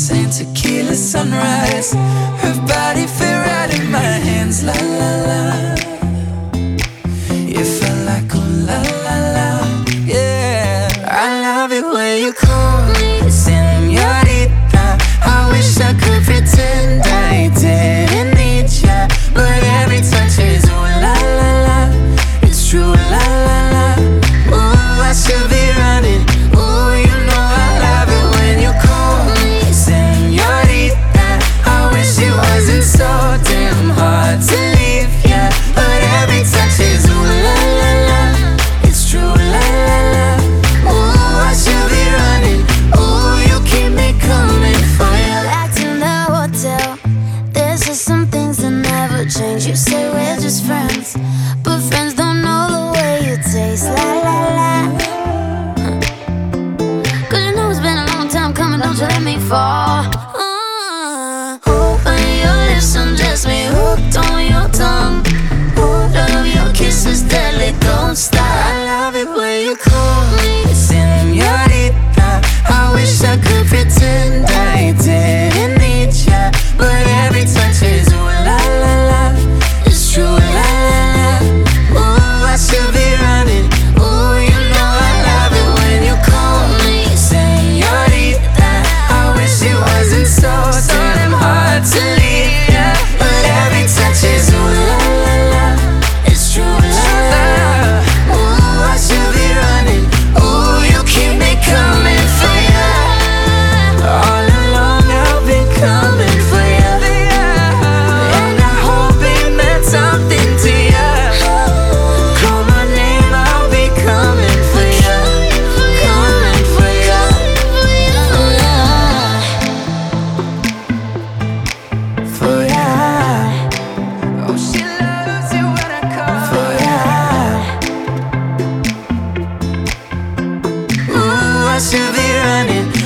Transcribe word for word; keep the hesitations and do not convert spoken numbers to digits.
drinks and tequila sunrise. Her body fit right in my hands, la la la. It felt like oh la la la, yeah. I love it when you call me señorita. I wish I could pretend I didn't need ya, but every touch is ooh la la la. It's true la la la. Ooh, I should be running. Ooh, you know I love it when you call me señorita. I wish it wasn't so damn hard to leave ya, but every touch is ooh la la la. It's true la la la. Ooh, I should be running. Ooh, you keep me coming for ya. Back to the hotel. There's just some things that never change. You say we're just friends, but friends don't know the way you taste. La la la. Cause you know it's been a long time coming, don't you let me fall. Uh, Open your lips, undress me, hooked on your tongue. Oh, love your kisses deadly, don't stop. I love it when you call me señorita. I wish I could pretend I didn't need ya, but every touch is ooh la la la. It's true la la la. Ooh, I should be running. Ooh, you know I love it when you call me señorita. I wish it wasn't so damn hard to leave ya, but every touch is ooh la la la. It's true la la la. Ooh, I should be running. Ooh, you keep me coming for ya. All along I've been coming for ya, and I hope it meant something to ya. Call my name, I'll be coming for ya, coming for ya. For ya. Oh, she loves it when I call for ya. Ooh, I should be running.